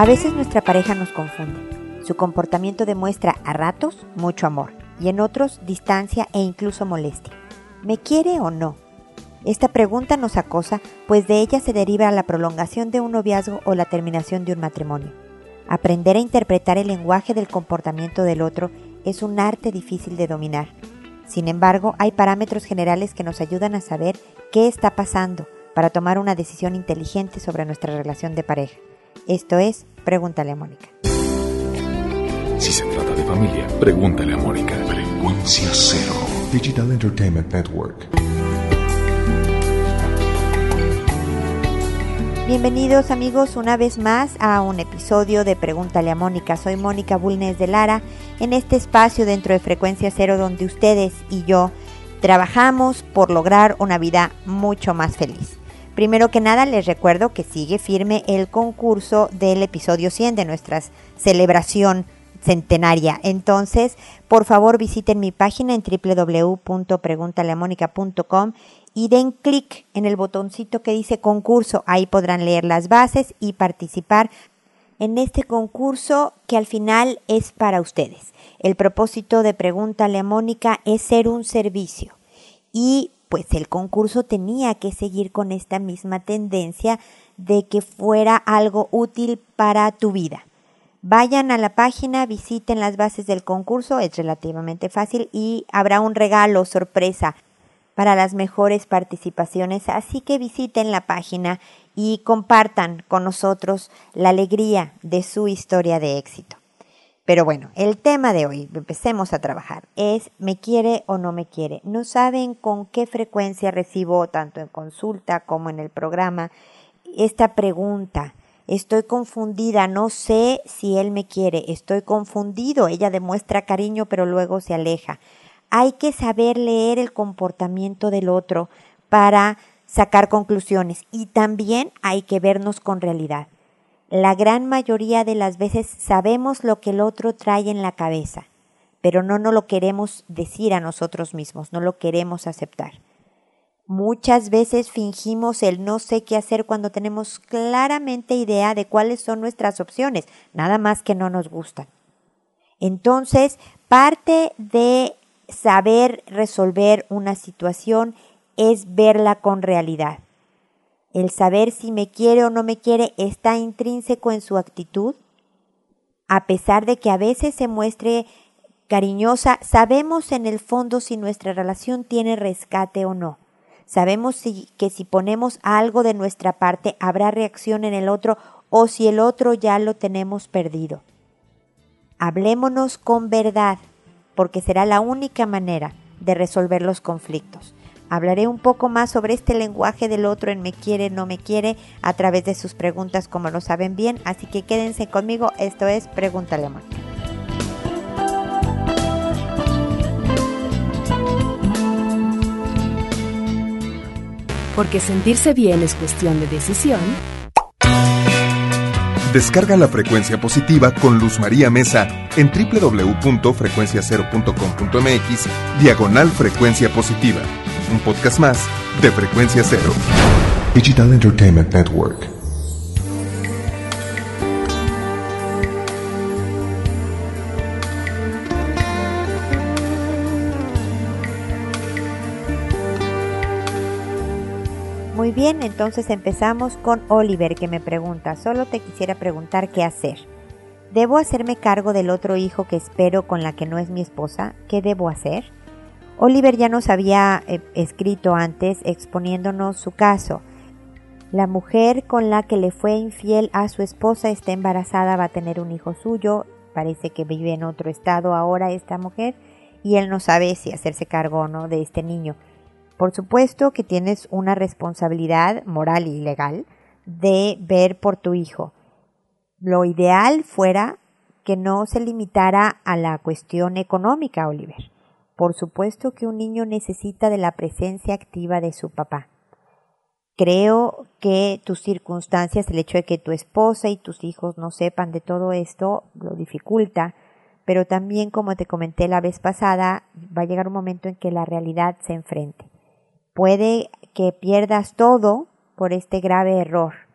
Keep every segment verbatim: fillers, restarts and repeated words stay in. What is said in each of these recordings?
A veces nuestra pareja nos confunde. Su comportamiento demuestra a ratos mucho amor y en otros distancia e incluso molestia. ¿Me quiere o no? Esta pregunta nos acosa, pues de ella se deriva la prolongación de un noviazgo o la terminación de un matrimonio. Aprender a interpretar el lenguaje del comportamiento del otro es un arte difícil de dominar. Sin embargo, hay parámetros generales que nos ayudan a saber qué está pasando para tomar una decisión inteligente sobre nuestra relación de pareja. Esto es Pregúntale a Mónica. Si se trata de familia, pregúntale a Mónica. Frecuencia Cero. Digital Entertainment Network. Bienvenidos amigos una vez más a un episodio de Pregúntale a Mónica. Soy Mónica Bulnes de Lara, en este espacio dentro de Frecuencia Cero donde ustedes y yo trabajamos por lograr una vida mucho más feliz. Primero que nada les recuerdo que sigue firme el concurso del episodio cien de nuestra celebración centenaria. Entonces, por favor visiten mi página en doble u doble u doble u punto preguntale a mónica punto com y den clic en el botoncito que dice concurso. Ahí podrán leer las bases y participar en este concurso que al final es para ustedes. El propósito de Pregúntale a Mónica es ser un servicio y pues el concurso tenía que seguir con esta misma tendencia de que fuera algo útil para tu vida. Vayan a la página, visiten las bases del concurso, es relativamente fácil y habrá un regalo sorpresa para las mejores participaciones, así que visiten la página y compartan con nosotros la alegría de su historia de éxito. Pero bueno, el tema de hoy, empecemos a trabajar, es ¿me quiere o no me quiere? No saben con qué frecuencia recibo, tanto en consulta como en el programa, esta pregunta. Estoy confundida, no sé si él me quiere, estoy confundido, ella demuestra cariño pero luego se aleja. Hay que saber leer el comportamiento del otro para sacar conclusiones y también hay que vernos con realidad. La gran mayoría de las veces sabemos lo que el otro trae en la cabeza, pero no nos lo queremos decir a nosotros mismos, no lo queremos aceptar. Muchas veces fingimos el no sé qué hacer cuando tenemos claramente idea de cuáles son nuestras opciones, nada más que no nos gustan. Entonces, parte de saber resolver una situación es verla con realidad. El saber si me quiere o no me quiere está intrínseco en su actitud. A pesar de que a veces se muestre cariñosa, sabemos en el fondo si nuestra relación tiene rescate o no. Sabemos si, que si ponemos algo de nuestra parte habrá reacción en el otro o si el otro ya lo tenemos perdido. Hablémonos con verdad, porque será la única manera de resolver los conflictos. Hablaré un poco más sobre este lenguaje del otro en me quiere, no me quiere, a través de sus preguntas, como lo saben bien, así que quédense conmigo, esto es Pregúntale a Mónica. Porque sentirse bien es cuestión de decisión. Descarga la Frecuencia Positiva con Luz María Mesa en doble u doble u doble u punto frecuencia cero punto com punto m x diagonal Frecuencia Positiva. Un podcast más de Frecuencia Cero. Digital Entertainment Network. Muy bien, entonces empezamos con Oliver, que me pregunta, solo te quisiera preguntar qué hacer. ¿Debo hacerme cargo del otro hijo que espero con la que no es mi esposa? ¿Qué debo hacer? Oliver ya nos había eh, escrito antes exponiéndonos su caso. La mujer con la que le fue infiel a su esposa está embarazada, va a tener un hijo suyo, parece que vive en otro estado ahora esta mujer y él no sabe si hacerse cargo o no de este niño. Por supuesto que tienes una responsabilidad moral y legal de ver por tu hijo. Lo ideal fuera que no se limitara a la cuestión económica, Oliver. Por supuesto que un niño necesita de la presencia activa de su papá. Creo que tus circunstancias, el hecho de que tu esposa y tus hijos no sepan de todo esto, lo dificulta, pero también, como te comenté la vez pasada, va a llegar un momento en que la realidad se enfrente. Puede que pierdas todo por este grave error,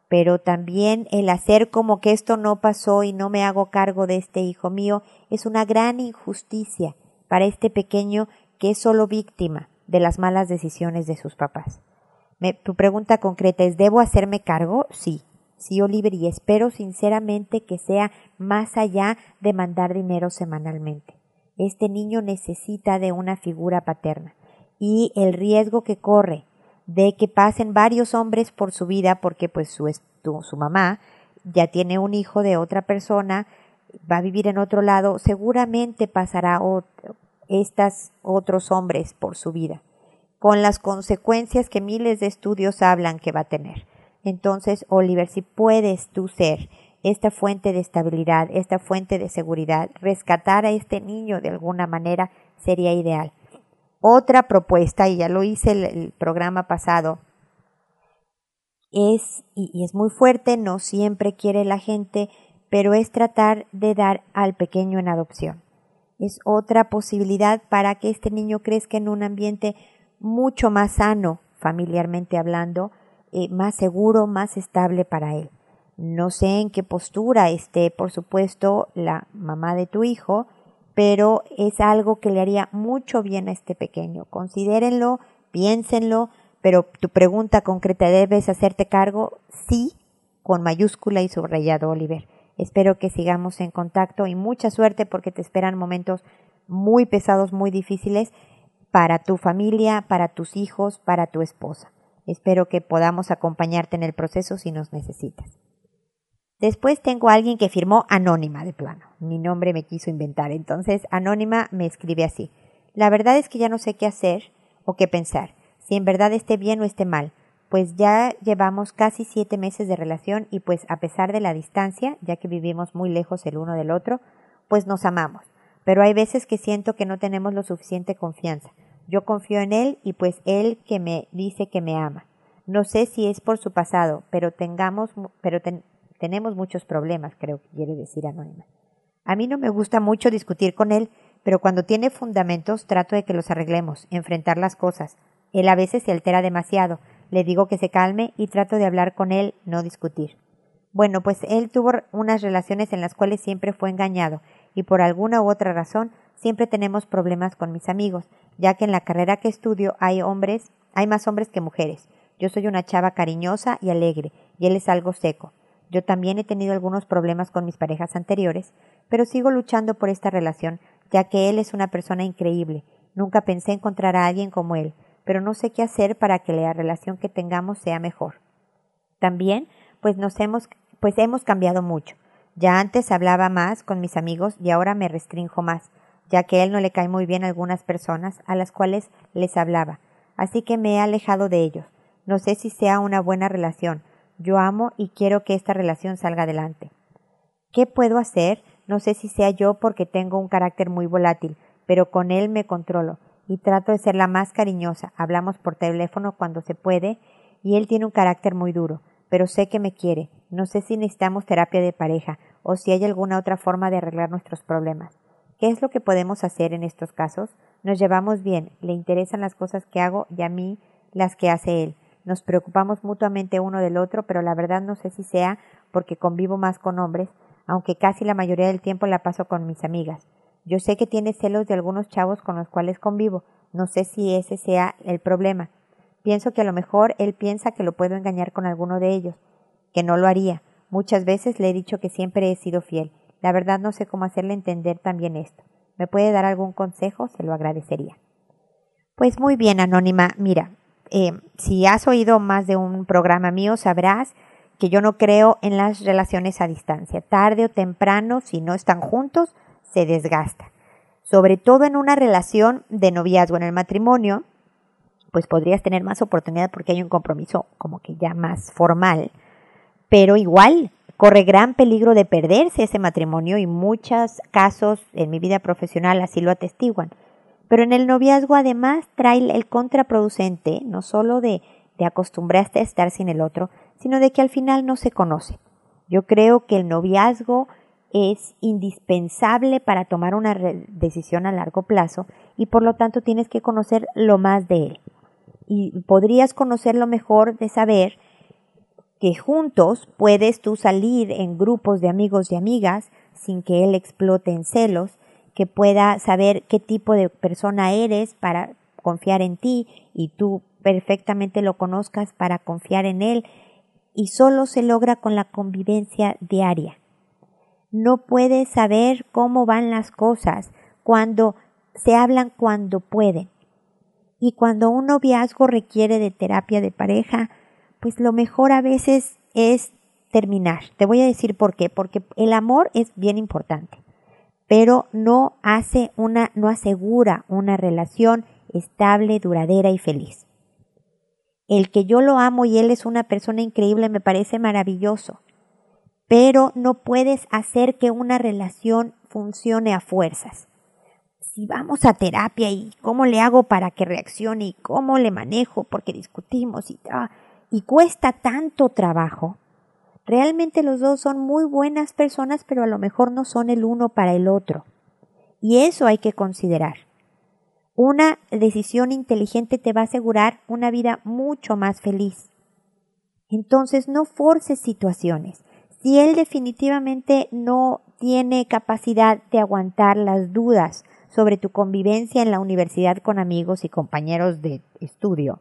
pero también el hacer como que esto no pasó y no me hago cargo de este hijo mío es una gran injusticia para este pequeño que es solo víctima de las malas decisiones de sus papás. Me, tu pregunta concreta es, ¿debo hacerme cargo? Sí, sí, Oliver, y espero sinceramente que sea más allá de mandar dinero semanalmente. Este niño necesita de una figura paterna y el riesgo que corre de que pasen varios hombres por su vida porque pues su, su, su mamá ya tiene un hijo de otra persona, va a vivir en otro lado, seguramente pasará otro, estos otros hombres por su vida, con las consecuencias que miles de estudios hablan que va a tener. Entonces, Oliver, si puedes tú ser esta fuente de estabilidad, esta fuente de seguridad, rescatar a este niño de alguna manera sería ideal. Otra propuesta, y ya lo hice el, el programa pasado, es, y, y es muy fuerte, no siempre quiere la gente, pero es tratar de dar al pequeño en adopción. Es otra posibilidad para que este niño crezca en un ambiente mucho más sano, familiarmente hablando, eh, más seguro, más estable para él. No sé en qué postura esté, por supuesto, la mamá de tu hijo, pero es algo que le haría mucho bien a este pequeño. Considérenlo, piénsenlo, pero tu pregunta concreta, ¿debes hacerte cargo? Sí, con mayúscula y subrayado, Oliver. Espero que sigamos en contacto y mucha suerte porque te esperan momentos muy pesados, muy difíciles para tu familia, para tus hijos, para tu esposa. Espero que podamos acompañarte en el proceso si nos necesitas. Después tengo a alguien que firmó anónima de plano. Mi nombre me quiso inventar. Entonces, anónima me escribe así. La verdad es que ya no sé qué hacer o qué pensar. Si en verdad esté bien o esté mal. Pues ya llevamos casi siete meses de relación y pues a pesar de la distancia, ya que vivimos muy lejos el uno del otro, pues nos amamos. Pero hay veces que siento que no tenemos lo suficiente confianza. Yo confío en él y pues él que me dice que me ama. No sé si es por su pasado, pero tengamos, pero ten, tenemos muchos problemas, creo que quiere decir anónima. A mí no me gusta mucho discutir con él, pero cuando tiene fundamentos trato de que los arreglemos, enfrentar las cosas. Él a veces se altera demasiado. Le digo que se calme y trato de hablar con él, no discutir. Bueno, pues él tuvo unas relaciones en las cuales siempre fue engañado y por alguna u otra razón siempre tenemos problemas con mis amigos, ya que en la carrera que estudio hay hombres, hay más hombres que mujeres. Yo soy una chava cariñosa y alegre y él es algo seco. Yo también he tenido algunos problemas con mis parejas anteriores, pero sigo luchando por esta relación, ya que él es una persona increíble. Nunca pensé encontrar a alguien como él, pero no sé qué hacer para que la relación que tengamos sea mejor. También, pues nos hemos, pues hemos cambiado mucho. Ya antes hablaba más con mis amigos y ahora me restrinjo más, ya que a él no le cae muy bien a algunas personas a las cuales les hablaba, así que me he alejado de ellos. No sé si sea una buena relación. Yo amo y quiero que esta relación salga adelante. ¿Qué puedo hacer? No sé si sea yo porque tengo un carácter muy volátil, pero con él me controlo y trato de ser la más cariñosa. Hablamos por teléfono cuando se puede y él tiene un carácter muy duro, pero sé que me quiere. No sé si necesitamos terapia de pareja o si hay alguna otra forma de arreglar nuestros problemas. ¿Qué es lo que podemos hacer en estos casos? Nos llevamos bien, le interesan las cosas que hago y a mí las que hace él. Nos preocupamos mutuamente uno del otro, pero la verdad no sé si sea porque convivo más con hombres, aunque casi la mayoría del tiempo la paso con mis amigas. Yo sé que tiene celos de algunos chavos con los cuales convivo. No sé si ese sea el problema. Pienso que a lo mejor él piensa que lo puedo engañar con alguno de ellos, que no lo haría. Muchas veces le he dicho que siempre he sido fiel. La verdad no sé cómo hacerle entender también esto. ¿Me puede dar algún consejo? Se lo agradecería. Pues muy bien, Anónima. Mira, eh, si has oído más de un programa mío, sabrás que yo no creo en las relaciones a distancia. Tarde o temprano, si no están juntos, se desgasta. Sobre todo en una relación de noviazgo. En el matrimonio, pues podrías tener más oportunidad porque hay un compromiso como que ya más formal. Pero igual, corre gran peligro de perderse ese matrimonio y muchos casos en mi vida profesional así lo atestiguan. Pero en el noviazgo además trae el contraproducente, no solo de, de acostumbrarse a estar sin el otro, sino de que al final no se conoce. Yo creo que el noviazgo es indispensable para tomar una decisión a largo plazo y por lo tanto tienes que conocer lo más de él. Y podrías conocerlo mejor de saber que juntos puedes tú salir en grupos de amigos y amigas sin que él explote en celos, que pueda saber qué tipo de persona eres para confiar en ti y tú perfectamente lo conozcas para confiar en él, y solo se logra con la convivencia diaria. No puedes saber cómo van las cosas cuando se hablan cuando pueden. Y cuando un noviazgo requiere de terapia de pareja, pues lo mejor a veces es terminar. Te voy a decir por qué. Porque el amor es bien importante, pero no hace una, no asegura una relación estable, duradera y feliz. El que yo lo amo y él es una persona increíble me parece maravilloso, pero no puedes hacer que una relación funcione a fuerzas. Si vamos a terapia y cómo le hago para que reaccione y cómo le manejo porque discutimos y, ah, y cuesta tanto trabajo, realmente los dos son muy buenas personas, pero a lo mejor no son el uno para el otro. Y eso hay que considerar. Una decisión inteligente te va a asegurar una vida mucho más feliz. Entonces no forces situaciones. Si él definitivamente no tiene capacidad de aguantar las dudas sobre tu convivencia en la universidad con amigos y compañeros de estudio,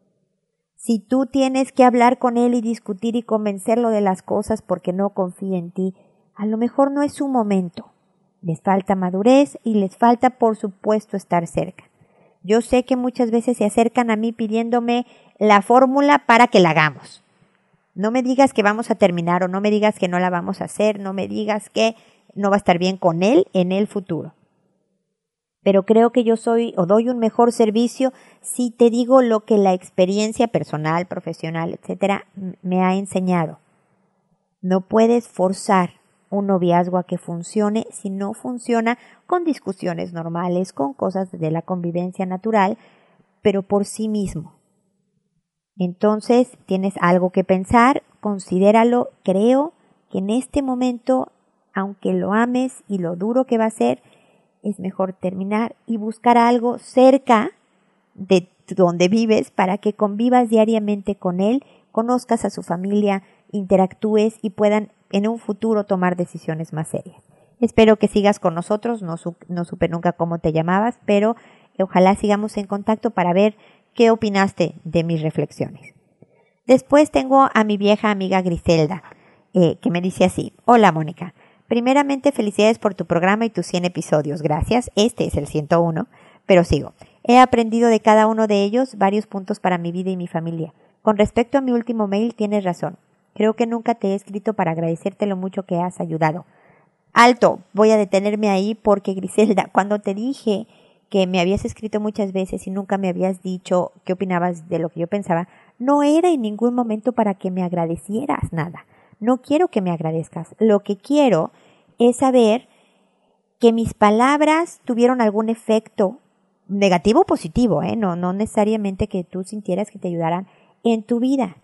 si tú tienes que hablar con él y discutir y convencerlo de las cosas porque no confía en ti, a lo mejor no es su momento. Les falta madurez y les falta, por supuesto, estar cerca. Yo sé que muchas veces se acercan a mí pidiéndome la fórmula para que la hagamos. No me digas que vamos a terminar o no me digas que no la vamos a hacer, no me digas que no va a estar bien con él en el futuro. Pero creo que yo soy o doy un mejor servicio si te digo lo que la experiencia personal, profesional, etcétera, me ha enseñado. No puedes forzar un noviazgo a que funcione si no funciona con discusiones normales, con cosas de la convivencia natural, pero por sí mismo. Entonces tienes algo que pensar, considéralo. Creo que en este momento, aunque lo ames y lo duro que va a ser, es mejor terminar y buscar algo cerca de donde vives para que convivas diariamente con él, conozcas a su familia, interactúes y puedan en un futuro tomar decisiones más serias. Espero que sigas con nosotros, no, su, no supe nunca cómo te llamabas, pero ojalá sigamos en contacto para ver qué opinaste de mis reflexiones. Después tengo a mi vieja amiga Griselda, eh, que me dice así: hola Mónica, primeramente felicidades por tu programa y tus cien episodios, gracias, este es el ciento uno, pero sigo. He aprendido de cada uno de ellos varios puntos para mi vida y mi familia. Con respecto a mi último mail, tienes razón. Creo que nunca te he escrito para agradecerte lo mucho que has ayudado. Alto, voy a detenerme ahí porque, Griselda, cuando te dije que me habías escrito muchas veces y nunca me habías dicho qué opinabas de lo que yo pensaba, no era en ningún momento para que me agradecieras nada. No quiero que me agradezcas. Lo que quiero es saber que mis palabras tuvieron algún efecto negativo o positivo, ¿eh? No, no necesariamente que tú sintieras que te ayudaran en tu vida.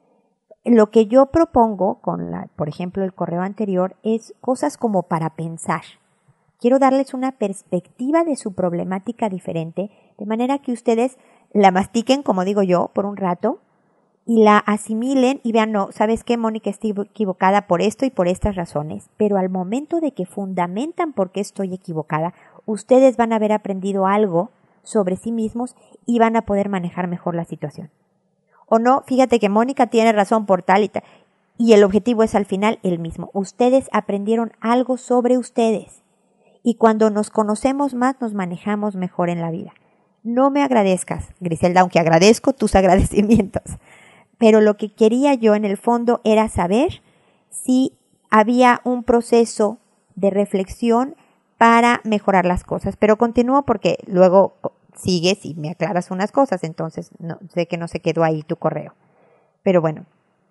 Lo que yo propongo con, la, por ejemplo, el correo anterior es cosas como para pensar. Quiero darles una perspectiva de su problemática diferente, de manera que ustedes la mastiquen, como digo yo, por un rato y la asimilen y vean, no, ¿sabes qué, Mónica? Estoy equivocada por esto y por estas razones, pero al momento de que fundamentan por qué estoy equivocada, ustedes van a haber aprendido algo sobre sí mismos y van a poder manejar mejor la situación. O no, fíjate que Mónica tiene razón por tal y tal. Y el objetivo es al final el mismo. Ustedes aprendieron algo sobre ustedes. Y cuando nos conocemos más, nos manejamos mejor en la vida. No me agradezcas, Griselda, aunque agradezco tus agradecimientos. Pero lo que quería yo en el fondo era saber si había un proceso de reflexión para mejorar las cosas. Pero continúo porque luego sigues y me aclaras unas cosas, entonces no, sé que no se quedó ahí tu correo. Pero bueno,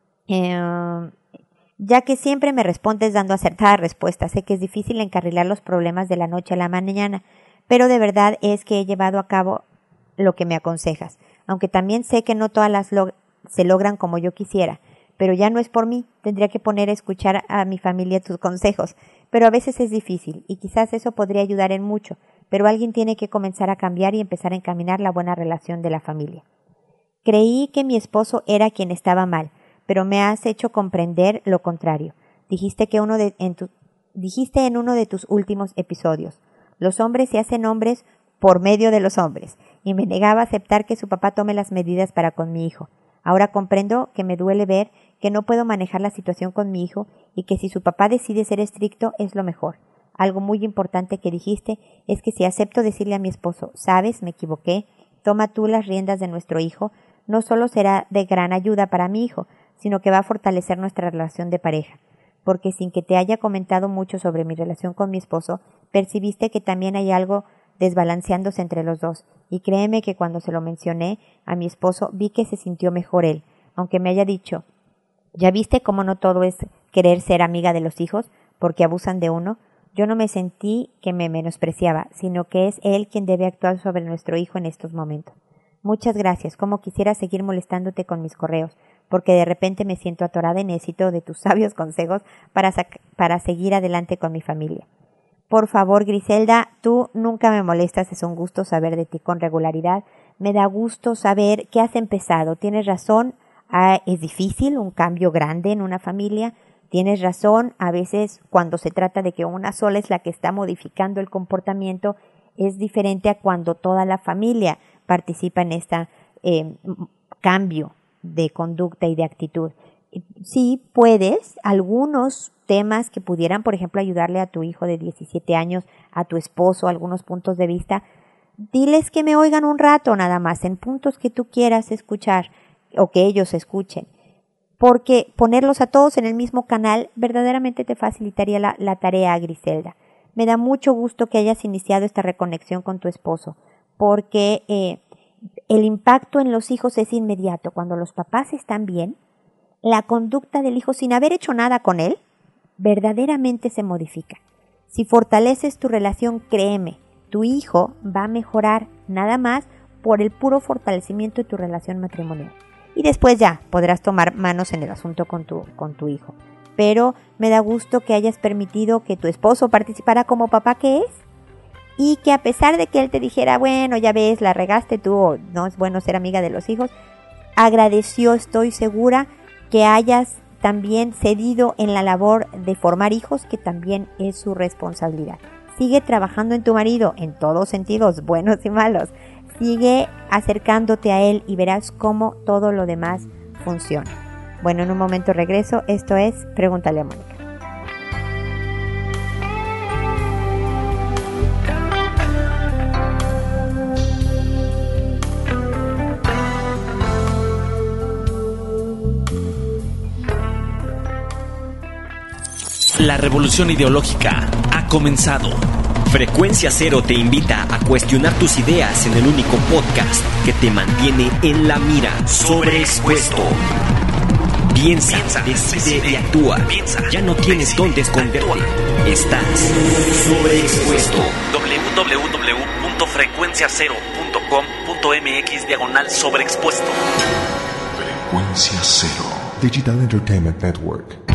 eh, ya que siempre me respondes dando acertadas respuestas, sé que es difícil encarrilar los problemas de la noche a la mañana, pero de verdad es que he llevado a cabo lo que me aconsejas, aunque también sé que no todas las log- se logran como yo quisiera, pero ya no es por mí, tendría que poner a escuchar a mi familia tus consejos, pero a veces es difícil y quizás eso podría ayudar en mucho, pero alguien tiene que comenzar a cambiar y empezar a encaminar la buena relación de la familia. Creí que mi esposo era quien estaba mal, pero me has hecho comprender lo contrario. Dijiste que uno de, en tu, dijiste en uno de tus últimos episodios, los hombres se hacen hombres por medio de los hombres, y me negaba a aceptar que su papá tome las medidas para con mi hijo. Ahora comprendo que me duele ver que no puedo manejar la situación con mi hijo y que si su papá decide ser estricto es lo mejor. Algo muy importante que dijiste es que si acepto decirle a mi esposo, sabes, me equivoqué, toma tú las riendas de nuestro hijo, no solo será de gran ayuda para mi hijo, sino que va a fortalecer nuestra relación de pareja. Porque sin que te haya comentado mucho sobre mi relación con mi esposo, percibiste que también hay algo desbalanceándose entre los dos, y créeme que cuando se lo mencioné a mi esposo vi que se sintió mejor él, aunque me haya dicho, ¿ya viste cómo no todo es querer ser amiga de los hijos porque abusan de uno? Yo no me sentí que me menospreciaba, sino que es él quien debe actuar sobre nuestro hijo en estos momentos. Muchas gracias, como quisiera seguir molestándote con mis correos, porque de repente me siento atorada y necesito de tus sabios consejos para, para seguir adelante con mi familia. Por favor, Griselda, tú nunca me molestas, es un gusto saber de ti con regularidad. Me da gusto saber que has empezado. Tienes razón, ah, es difícil, un cambio grande en una familia. Tienes razón, a veces cuando se trata de que una sola es la que está modificando el comportamiento, es diferente a cuando toda la familia participa en este eh, cambio de conducta y de actitud. Sí, puedes, algunos temas que pudieran, por ejemplo, ayudarle a tu hijo de diecisiete años, a tu esposo, algunos puntos de vista, diles que me oigan un rato nada más, en puntos que tú quieras escuchar o que ellos escuchen, porque ponerlos a todos en el mismo canal verdaderamente te facilitaría la, la tarea, Griselda. Me da mucho gusto que hayas iniciado esta reconexión con tu esposo, porque eh, el impacto en los hijos es inmediato. Cuando los papás están bien, la conducta del hijo, sin haber hecho nada con él, verdaderamente se modifica. Si fortaleces tu relación, créeme, tu hijo va a mejorar nada más por el puro fortalecimiento de tu relación matrimonial. Y después ya podrás tomar manos en el asunto con tu, con tu hijo. Pero me da gusto que hayas permitido que tu esposo participara como papá que es, y que a pesar de que él te dijera, bueno, ya ves, la regaste tú, no es bueno ser amiga de los hijos, agradeció, estoy segura, que hayas también cedido en la labor de formar hijos, que también es su responsabilidad. Sigue trabajando en tu marido, en todos sentidos, buenos y malos. Sigue acercándote a él y verás cómo todo lo demás funciona. Bueno, en un momento regreso. Esto es Pregúntale a Mónica. La revolución ideológica ha comenzado. Frecuencia Cero te invita a cuestionar tus ideas en el único podcast que te mantiene en la mira. Sobreexpuesto. Piensa, Piensa decide, decide y actúa. Piensa, ya no tienes decide, dónde esconderte. Actúa. Estás sobreexpuesto. doble u doble u doble u punto frecuencia cero punto com punto m x diagonal sobreexpuesto. Frecuencia Cero. Digital Entertainment Network.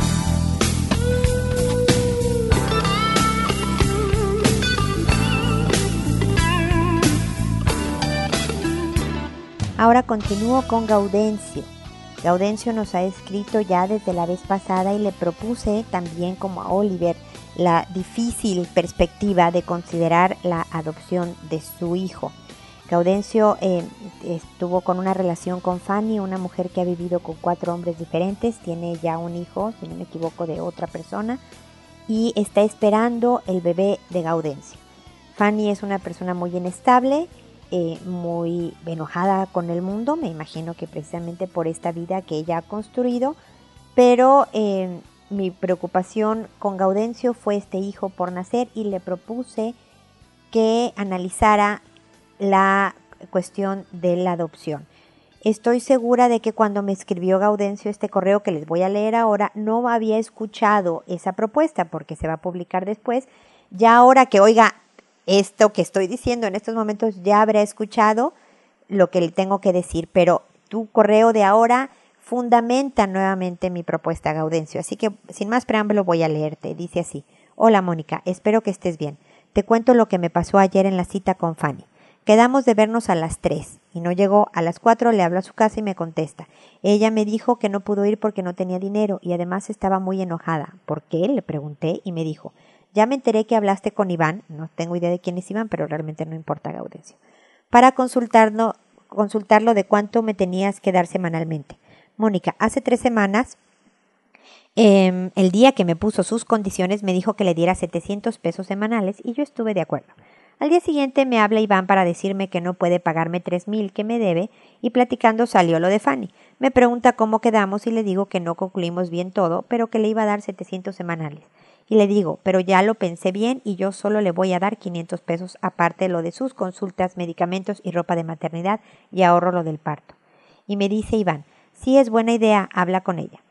Ahora continúo con Gaudencio. Gaudencio nos ha escrito ya desde la vez pasada y le propuse también, como a Oliver, la difícil perspectiva de considerar la adopción de su hijo. Gaudencio eh, estuvo con una relación con Fanny, una mujer que ha vivido con cuatro hombres diferentes, tiene ya un hijo, si no me equivoco, de otra persona, y está esperando el bebé de Gaudencio. Fanny es una persona muy inestable, Eh, muy enojada con el mundo, me imagino que precisamente por esta vida que ella ha construido, pero eh, mi preocupación con Gaudencio fue este hijo por nacer y le propuse que analizara la cuestión de la adopción. Estoy segura de que cuando me escribió Gaudencio este correo que les voy a leer ahora, no había escuchado esa propuesta porque se va a publicar después. Ya ahora que oiga esto que estoy diciendo en estos momentos, ya habrá escuchado lo que le tengo que decir, pero tu correo de ahora fundamenta nuevamente mi propuesta, Gaudencio. Así que sin más preámbulo voy a leerte. Dice así: hola Mónica, espero que estés bien. Te cuento lo que me pasó ayer en la cita con Fanny. Quedamos de vernos a las tres y no llegó. A las cuatro le hablo a su casa y me contesta. Ella me dijo que no pudo ir porque no tenía dinero y además estaba muy enojada. ¿Por qué? Le pregunté y me dijo, ya me enteré que hablaste con Iván, no tengo idea de quién es Iván, pero realmente no importa, Gaudencio, para consultarlo, consultarlo de cuánto me tenías que dar semanalmente. Mónica, hace tres semanas, eh, el día que me puso sus condiciones, me dijo que le diera setecientos pesos semanales y yo estuve de acuerdo. Al día siguiente me habla Iván para decirme que no puede pagarme tres mil que me debe y platicando salió lo de Fanny. Me pregunta cómo quedamos y le digo que no concluimos bien todo, pero que le iba a dar setecientos semanales. Y le digo, pero ya lo pensé bien y yo solo le voy a dar quinientos pesos aparte de lo de sus consultas, medicamentos y ropa de maternidad y ahorro lo del parto. Y me dice Iván, sí es buena idea, habla con ella.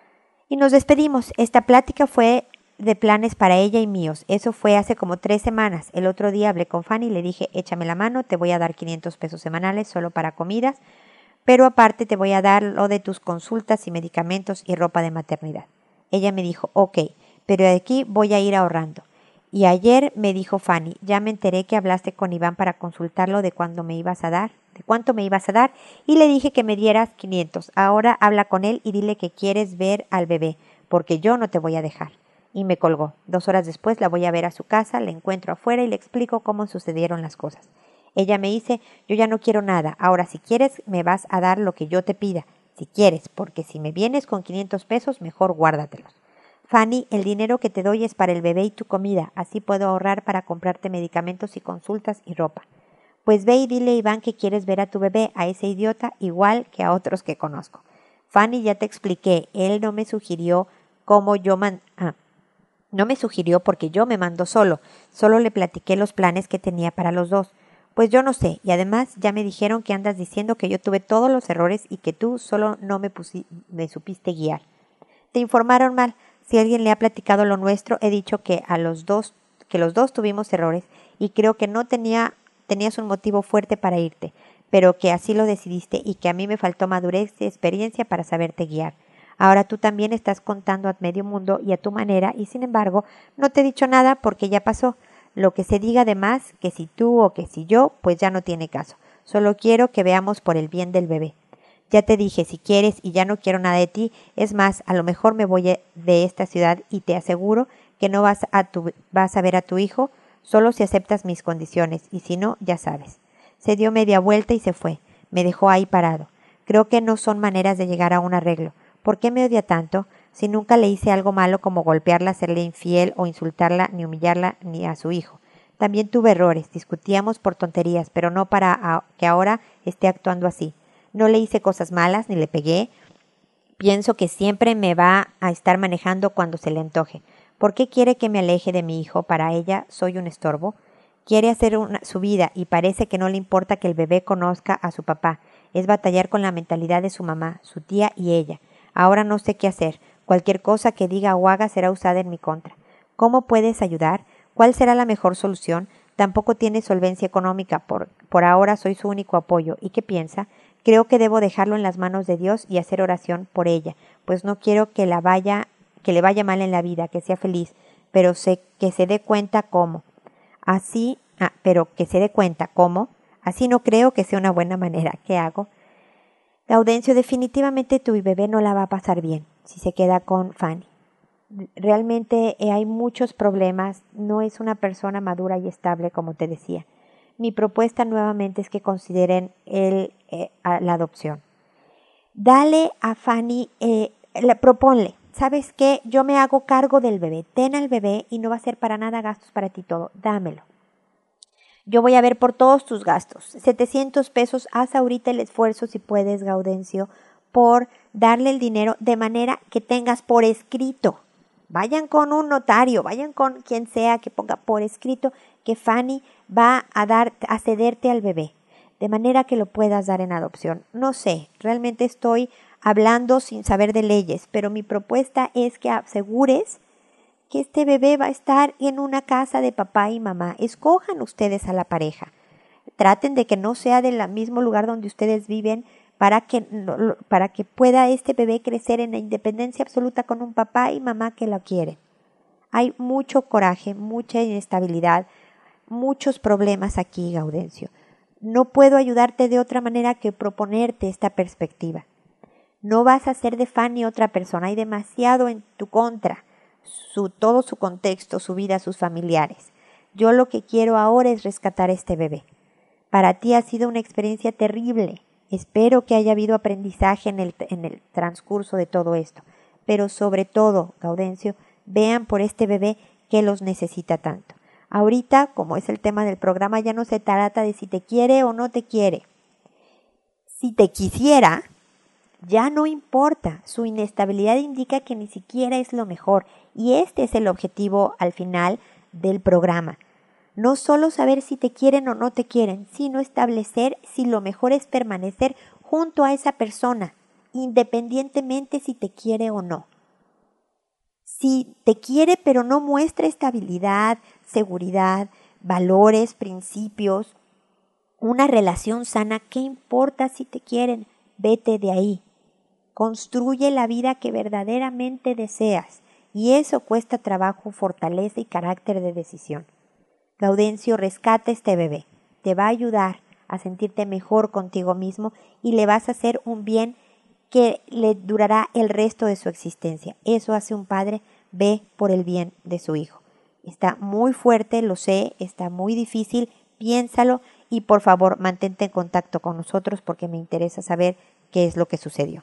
Y nos despedimos. Esta plática fue de planes para ella y míos. Eso fue hace como tres semanas. El otro día hablé con Fanny y le dije, échame la mano, te voy a dar quinientos pesos semanales solo para comidas, pero aparte te voy a dar lo de tus consultas y medicamentos y ropa de maternidad. Ella me dijo, ok, pero de aquí voy a ir ahorrando. Y ayer me dijo Fanny, ya me enteré que hablaste con Iván para consultarlo de cuándo me ibas a dar, de cuánto me ibas a dar, y le dije que me dieras quinientos. Ahora habla con él y dile que quieres ver al bebé, porque yo no te voy a dejar. Y me colgó. Dos horas después la voy a ver a su casa, la encuentro afuera y le explico cómo sucedieron las cosas. Ella me dice, yo ya no quiero nada, ahora si quieres me vas a dar lo que yo te pida, si quieres, porque si me vienes con quinientos pesos, mejor guárdatelos. Fanny, el dinero que te doy es para el bebé y tu comida, así puedo ahorrar para comprarte medicamentos y consultas y ropa. Pues ve y dile a Iván que quieres ver a tu bebé, a ese idiota, igual que a otros que conozco. Fanny, ya te expliqué, él no me sugirió cómo yo man... Ah, no me sugirió porque yo me mando solo, solo le platiqué los planes que tenía para los dos. Pues yo no sé, y además ya me dijeron que andas diciendo que yo tuve todos los errores y que tú solo no me, pusi- me supiste guiar. Te informaron mal. Si alguien le ha platicado lo nuestro, he dicho que a los dos, que los dos tuvimos errores y creo que no tenía, tenías un motivo fuerte para irte, pero que así lo decidiste y que a mí me faltó madurez y experiencia para saberte guiar. Ahora tú también estás contando a medio mundo y a tu manera y sin embargo no te he dicho nada porque ya pasó. Lo que se diga de más, que si tú o que si yo, pues ya no tiene caso. Solo quiero que veamos por el bien del bebé. Ya te dije, si quieres y ya no quiero nada de ti, es más, a lo mejor me voy de esta ciudad y te aseguro que no vas a, tu, vas a ver a tu hijo solo si aceptas mis condiciones y si no, ya sabes. Se dio media vuelta y se fue. Me dejó ahí parado. Creo que no son maneras de llegar a un arreglo. ¿Por qué me odia tanto? Si nunca le hice algo malo como golpearla, serle infiel o insultarla, ni humillarla, ni a su hijo. También tuve errores, discutíamos por tonterías, pero no para a, que ahora esté actuando así. No le hice cosas malas, ni le pegué. Pienso que siempre me va a estar manejando cuando se le antoje. ¿Por qué quiere que me aleje de mi hijo? Para ella soy un estorbo. Quiere hacer una, su vida y parece que no le importa que el bebé conozca a su papá. Es batallar con la mentalidad de su mamá, su tía y ella. Ahora no sé qué hacer. Cualquier cosa que diga o haga será usada en mi contra. ¿Cómo puedes ayudar? ¿Cuál será la mejor solución? Tampoco tiene solvencia económica. Por, por ahora soy su único apoyo. ¿Y qué piensa? Creo que debo dejarlo en las manos de Dios y hacer oración por ella, pues no quiero que la vaya, que le vaya mal en la vida, que sea feliz, pero sé que se dé cuenta cómo. Así, ah, pero que se dé cuenta cómo. Así no creo que sea una buena manera. ¿Qué hago? Gaudencio, definitivamente tu bebé no la va a pasar bien si se queda con Fanny. Realmente eh, hay muchos problemas, no es una persona madura y estable como te decía. Mi propuesta nuevamente es que consideren el, eh, a la adopción. Dale a Fanny, eh, le, proponle, ¿sabes qué? Yo me hago cargo del bebé, ten al bebé y no va a ser para nada gastos para ti todo, dámelo. Yo voy a ver por todos tus gastos. setecientos pesos, haz ahorita el esfuerzo si puedes, Gaudencio, por darle el dinero de manera que tengas por escrito. Vayan con un notario, vayan con quien sea que ponga por escrito que Fanny va a dar, a cederte al bebé, de manera que lo puedas dar en adopción. No sé, realmente estoy hablando sin saber de leyes, pero mi propuesta es que asegures que este bebé va a estar en una casa de papá y mamá. Escojan ustedes a la pareja. Traten de que no sea del mismo lugar donde ustedes viven para que, para que pueda este bebé crecer en la independencia absoluta con un papá y mamá que lo quieren. Hay mucho coraje, mucha inestabilidad, muchos problemas aquí, Gaudencio. No puedo ayudarte de otra manera que proponerte esta perspectiva. No vas a ser de Fanny otra persona, hay demasiado en tu contra, su, todo su contexto, su vida, sus familiares. Yo lo que quiero ahora es rescatar a este bebé. Para ti ha sido una experiencia terrible. Espero que haya habido aprendizaje en el, en el transcurso de todo esto. Pero sobre todo, Gaudencio, vean por este bebé que los necesita tanto. Ahorita, como es el tema del programa, ya no se trata de si te quiere o no te quiere. Si te quisiera, ya no importa. Su inestabilidad indica que ni siquiera es lo mejor. Y este es el objetivo al final del programa. No solo saber si te quieren o no te quieren, sino establecer si lo mejor es permanecer junto a esa persona, independientemente si te quiere o no. Si te quiere pero no muestra estabilidad, seguridad, valores, principios, una relación sana, ¿qué importa si te quieren? Vete de ahí. Construye la vida que verdaderamente deseas y eso cuesta trabajo, fortaleza y carácter de decisión. Gaudencio, rescata este bebé. Te va a ayudar a sentirte mejor contigo mismo y le vas a hacer un bien que le durará el resto de su existencia. Eso hace un padre, ve por el bien de su hijo. Está muy fuerte, lo sé, está muy difícil, piénsalo y por favor mantente en contacto con nosotros porque me interesa saber qué es lo que sucedió.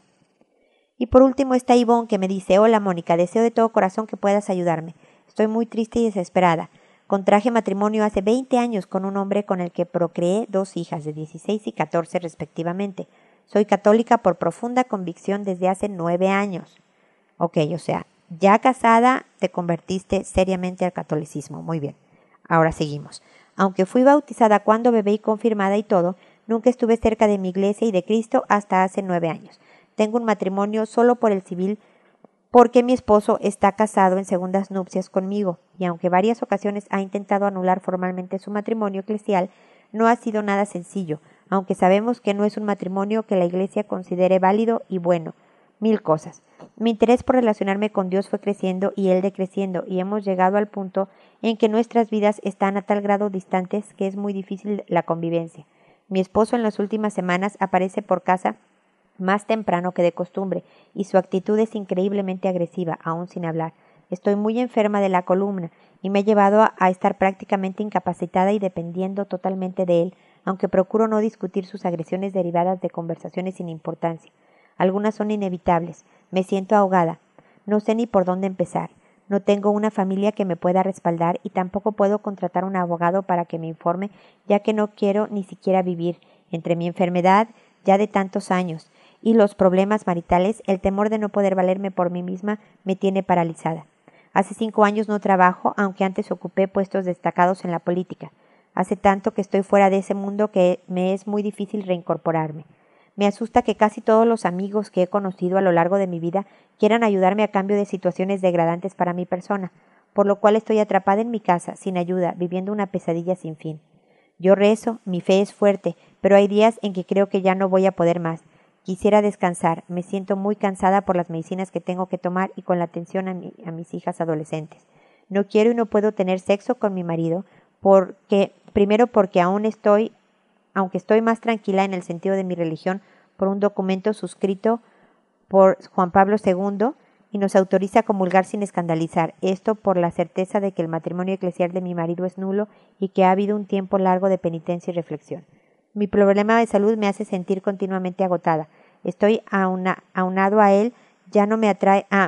Y por último está Ivonne que me dice: hola Mónica, deseo de todo corazón que puedas ayudarme. Estoy muy triste y desesperada. Contraje matrimonio hace veinte años con un hombre con el que procreé dos hijas de dieciséis y catorce respectivamente. Soy católica por profunda convicción desde hace nueve años. Ok, o sea, ya casada te convertiste seriamente al catolicismo. Muy bien. Ahora seguimos. Aunque fui bautizada cuando bebé y confirmada y todo, nunca estuve cerca de mi iglesia y de Cristo hasta hace nueve años. Tengo un matrimonio solo por el civil porque mi esposo está casado en segundas nupcias conmigo, y aunque varias ocasiones ha intentado anular formalmente su matrimonio eclesial, no ha sido nada sencillo, aunque sabemos que no es un matrimonio que la Iglesia considere válido y bueno. Mil cosas. Mi interés por relacionarme con Dios fue creciendo y él decreciendo, y hemos llegado al punto en que nuestras vidas están a tal grado distantes que es muy difícil la convivencia. Mi esposo en las últimas semanas aparece por casa más temprano que de costumbre, y su actitud es increíblemente agresiva, aún sin hablar. Estoy muy enferma de la columna, y me ha llevado a, a estar prácticamente incapacitada y dependiendo totalmente de él, aunque procuro no discutir sus agresiones derivadas de conversaciones sin importancia. Algunas son inevitables. Me siento ahogada. No sé ni por dónde empezar. No tengo una familia que me pueda respaldar y tampoco puedo contratar un abogado para que me informe, ya que no quiero ni siquiera vivir. Entre mi enfermedad, ya de tantos años, y los problemas maritales, el temor de no poder valerme por mí misma me tiene paralizada. Hace cinco años no trabajo, aunque antes ocupé puestos destacados en la política. Hace tanto que estoy fuera de ese mundo que me es muy difícil reincorporarme. Me asusta que casi todos los amigos que he conocido a lo largo de mi vida quieran ayudarme a cambio de situaciones degradantes para mi persona, por lo cual estoy atrapada en mi casa, sin ayuda, viviendo una pesadilla sin fin. Yo rezo, mi fe es fuerte, pero hay días en que creo que ya no voy a poder más. Quisiera descansar, me siento muy cansada por las medicinas que tengo que tomar y con la atención a, mi, a mis hijas adolescentes. No quiero y no puedo tener sexo con mi marido, porque, primero porque aún estoy, aunque estoy más tranquila en el sentido de mi religión, por un documento suscrito por Juan Pablo segundo y nos autoriza a comulgar sin escandalizar. Esto por la certeza de que el matrimonio eclesial de mi marido es nulo y que ha habido un tiempo largo de penitencia y reflexión. Mi problema de salud me hace sentir continuamente agotada. Estoy auna, aunado a él, ya no me atrae a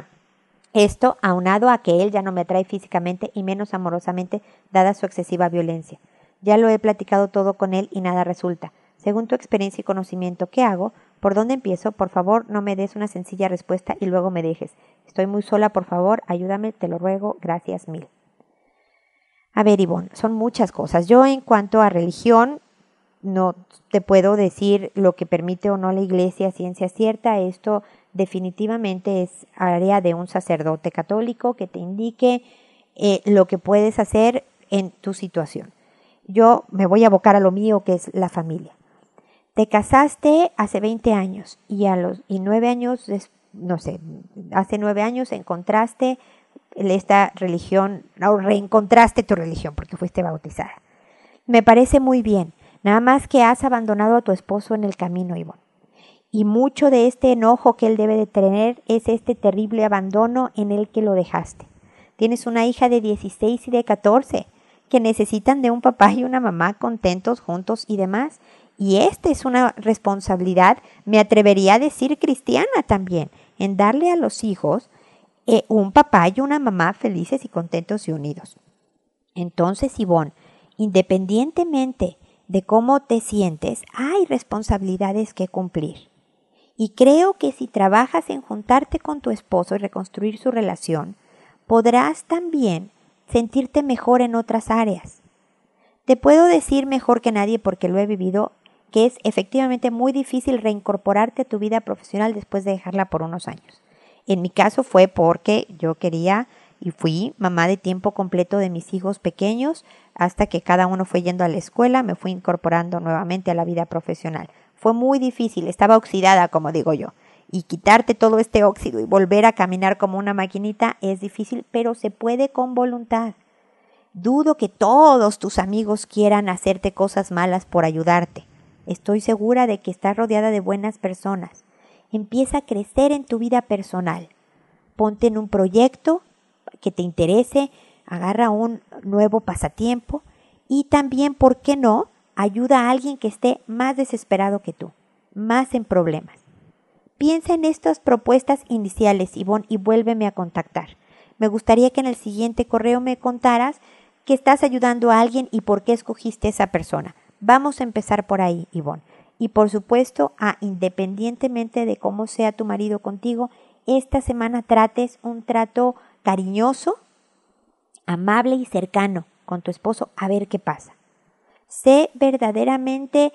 esto, aunado a que él ya no me atrae físicamente y menos amorosamente, dada su excesiva violencia. Ya lo he platicado todo con él y nada resulta. Según tu experiencia y conocimiento, ¿qué hago? ¿Por dónde empiezo? Por favor, no me des una sencilla respuesta y luego me dejes. Estoy muy sola, por favor, ayúdame, te lo ruego, gracias mil. A ver, Ivonne, son muchas cosas. Yo en cuanto a religión, no te puedo decir lo que permite o no la Iglesia, ciencia cierta. Esto definitivamente es área de un sacerdote católico que te indique eh, lo que puedes hacer en tu situación. Yo me voy a abocar a lo mío, que es la familia. Te casaste hace veinte años y a los y nueve años, no sé, hace nueve años encontraste esta religión, o reencontraste tu religión porque fuiste bautizada. Me parece muy bien. Nada más que has abandonado a tu esposo en el camino, Ivonne. Y mucho de este enojo que él debe de tener es este terrible abandono en el que lo dejaste. Tienes una hija de dieciséis y de catorce que necesitan de un papá y una mamá contentos, juntos y demás. Y esta es una responsabilidad, me atrevería a decir cristiana también, en darle a los hijos eh, un papá y una mamá felices y contentos y unidos. Entonces, Ivonne, independientemente de cómo te sientes, hay responsabilidades que cumplir. Y creo que si trabajas en juntarte con tu esposo y reconstruir su relación, podrás también sentirte mejor en otras áreas. Te puedo decir mejor que nadie porque lo he vivido, que es efectivamente muy difícil reincorporarte a tu vida profesional después de dejarla por unos años. En mi caso fue porque yo quería y fui mamá de tiempo completo de mis hijos pequeños hasta que cada uno fue yendo a la escuela, me fui incorporando nuevamente a la vida profesional. Fue muy difícil, estaba oxidada, como digo yo, y quitarte todo este óxido y volver a caminar como una maquinita es difícil, pero se puede con voluntad. Dudo que todos tus amigos quieran hacerte cosas malas por ayudarte. Estoy segura de que estás rodeada de buenas personas. Empieza a crecer en tu vida personal. Ponte en un proyecto que te interese, agarra un nuevo pasatiempo y también, ¿por qué no?, ayuda a alguien que esté más desesperado que tú, más en problemas. Piensa en estas propuestas iniciales, Ivonne, y vuélveme a contactar. Me gustaría que en el siguiente correo me contaras que estás ayudando a alguien y por qué escogiste a esa persona. Vamos a empezar por ahí, Ivonne. Y por supuesto, a, independientemente de cómo sea tu marido contigo, esta semana trates un trato cariñoso, amable y cercano con tu esposo a ver qué pasa. Sé verdaderamente,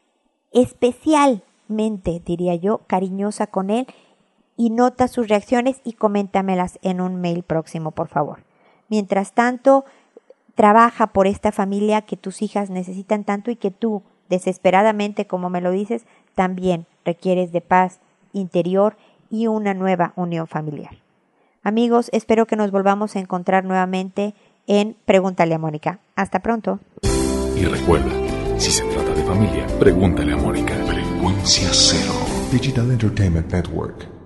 especialmente, diría yo, cariñosa con él y nota sus reacciones y coméntamelas en un mail próximo, por favor. Mientras tanto, trabaja por esta familia que tus hijas necesitan tanto y que tú, desesperadamente, como me lo dices, también requieres de paz interior y una nueva unión familiar. Amigos, espero que nos volvamos a encontrar nuevamente en Pregúntale a Mónica. Hasta pronto. Y recuerda, si se trata de familia, pregúntale a Mónica. Frecuencia Cero. Digital Entertainment Network.